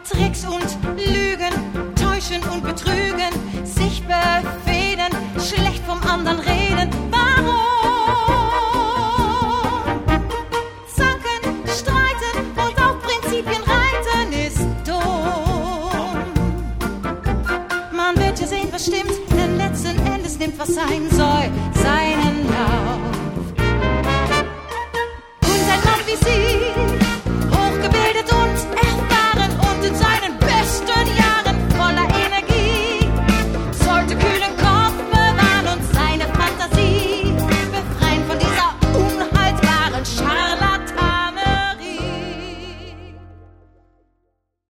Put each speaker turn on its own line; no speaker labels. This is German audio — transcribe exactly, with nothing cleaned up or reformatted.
Tricks und Lügen, täuschen und betrügen, sich befehden, schlecht vom anderen reden. Warum? Zanken, streiten und auf Prinzipien reiten ist dumm. Man wird ja sehen, was stimmt, denn letzten Endes nimmt, was sein soll, sei